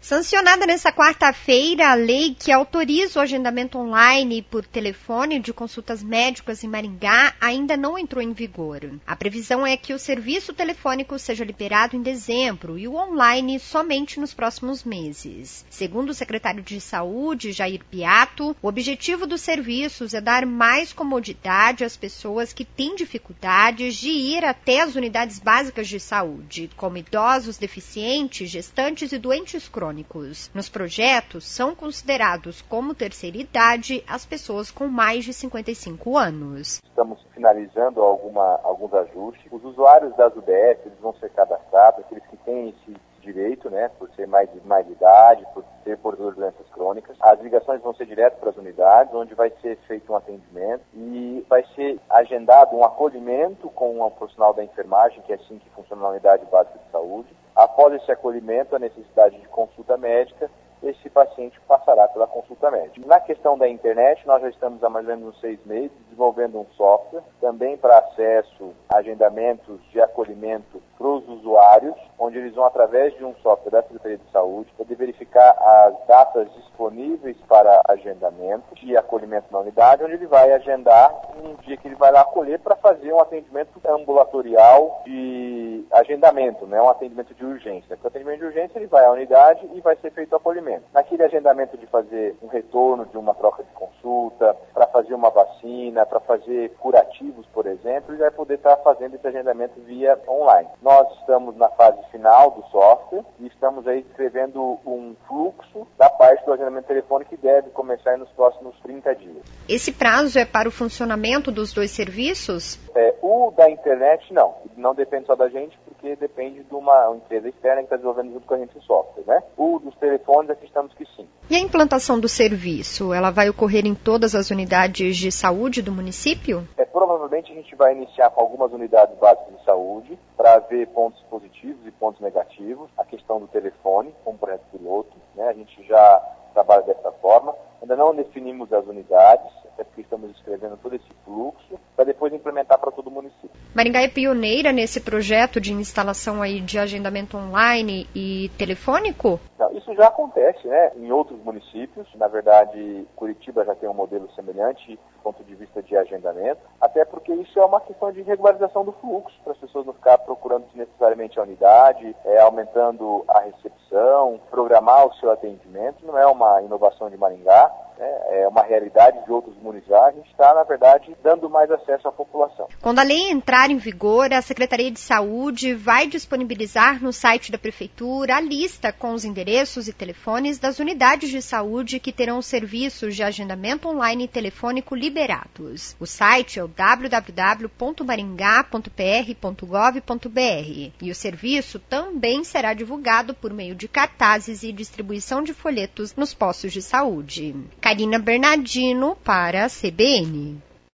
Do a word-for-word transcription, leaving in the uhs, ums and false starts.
Sancionada nesta quarta-feira, a lei que autoriza o agendamento online por telefone de consultas médicas em Maringá ainda não entrou em vigor. A previsão é que o serviço telefônico seja liberado em dezembro e o online somente nos próximos meses. Segundo o secretário de Saúde, Jair Piatto, o objetivo dos serviços é dar mais comodidade às pessoas que têm dificuldades de ir até as unidades básicas de saúde, como idosos, deficientes, gestantes e doentes crônicos. Nos projetos, são considerados como terceira idade as pessoas com mais de cinquenta e cinco anos. Estamos finalizando alguma, alguns ajustes. Os usuários das U B S eles vão ser cadastrados, aqueles que têm esse direito, né, por ser mais de mais de idade, por ser portador de doenças crônicas. As ligações vão ser direto para as unidades, onde vai ser feito um atendimento e vai ser agendado um acolhimento com um profissional da enfermagem, que é assim que funciona na unidade básica de saúde. Após esse acolhimento, a necessidade de consulta médica, esse paciente passará pela consulta médica. Na questão da internet, nós já estamos há mais ou menos uns seis meses desenvolvendo um software, também para acesso a agendamentos de acolhimento para os usuários, onde eles vão, através de um software da Secretaria de Saúde, poder verificar as datas disponíveis para agendamento e acolhimento na unidade, onde ele vai agendar um dia que ele vai lá acolher para fazer um atendimento ambulatorial de agendamento, né? Um atendimento de urgência. Para o atendimento de urgência, ele vai à unidade e vai ser feito o acolhimento. Naquele agendamento de fazer um retorno de uma troca de consulta, para fazer uma vacina, para fazer curativos, por exemplo, ele vai poder estar fazendo esse agendamento via online. Nós estamos na fase final do software e estamos aí escrevendo um fluxo da parte do agendamento telefônico que deve começar nos próximos trinta dias. Esse prazo é para o funcionamento dos dois serviços? É, o da internet, não. Não depende só da gente, porque depende de uma empresa externa que está desenvolvendo junto com a gente o software, né? O dos telefones, acreditamos que sim. E a implantação do serviço, ela vai ocorrer em todas as unidades de saúde do município? É, provavelmente a gente vai iniciar com algumas unidades básicas de saúde para ver pontos positivos e pontos negativos. A questão do telefone, como projeto piloto, né? A gente já trabalha dessa forma. Ainda não definimos as unidades, até porque estamos escrevendo todo esse fluxo, para depois implementar para todo o município. Maringá é pioneira nesse projeto de instalação aí de agendamento online e telefônico? Não, isso já acontece, né, em outros municípios. Na verdade, Curitiba já tem um modelo semelhante do ponto de vista de agendamento, até porque isso é uma questão de regularização do fluxo, para as pessoas não ficarem procurando necessariamente a unidade, é, aumentando a recepção, programar o seu atendimento. Não é uma inovação de Maringá, é uma realidade de outros municípios. A gente está, na verdade, dando mais acesso à população. Quando a lei entrar em vigor, a Secretaria de Saúde vai disponibilizar no site da Prefeitura a lista com os endereços e telefones das unidades de saúde que terão serviços de agendamento online e telefônico liberados. O site é o w w w ponto maringá ponto p r ponto gov ponto b r e o serviço também será divulgado por meio de cartazes e distribuição de folhetos nos postos de saúde. Karina Bernardino para a C B N.